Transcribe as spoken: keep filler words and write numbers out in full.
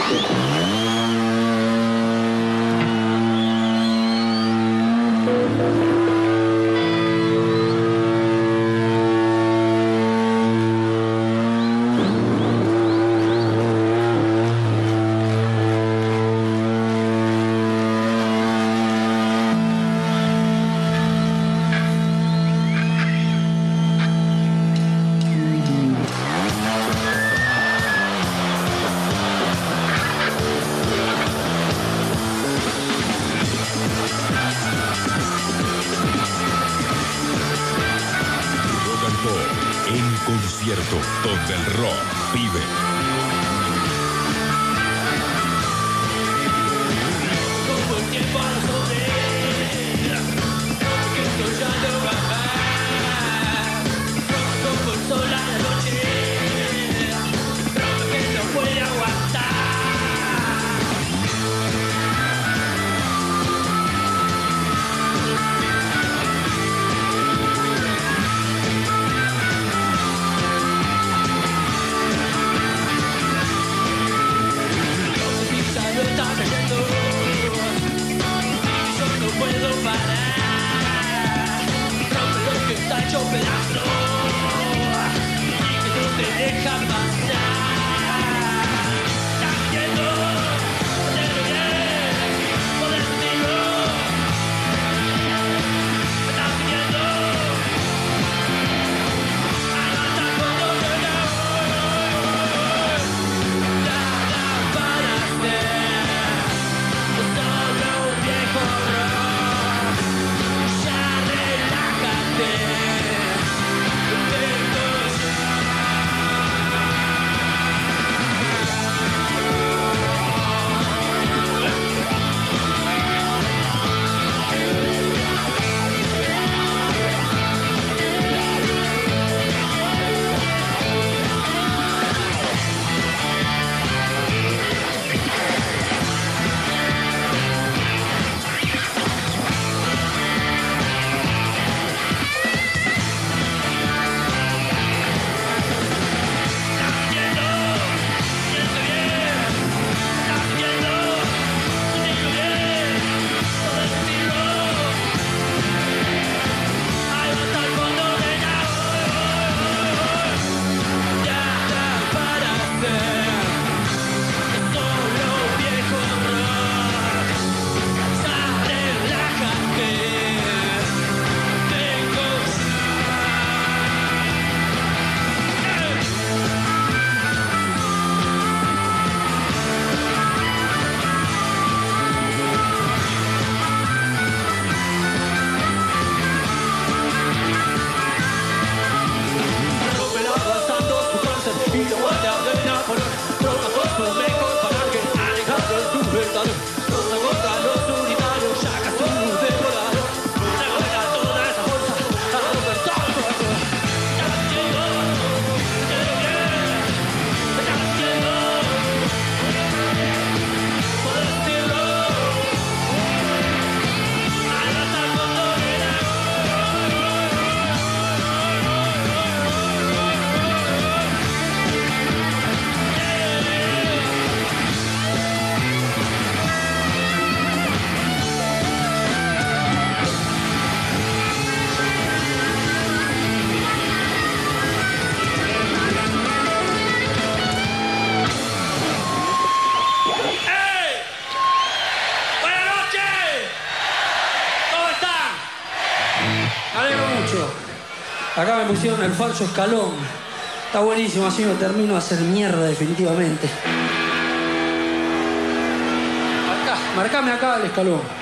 concierto donde el rock vive. Como el tiempo a los hombres, que esto ya no va más. Como el sol a la noche, que no puede aguantar. Puedo parar, rompe lo que está hecho pedazo y que no te deja pasar. Estás viendo, hacerlo bien, poder decirlo. Estás viendo, aguanta como yo no. Nada para hacer, solo un viejo rock. Acá me pusieron el falso escalón. Está buenísimo, así me termino de hacer mierda definitivamente. Acá, marcame acá el escalón.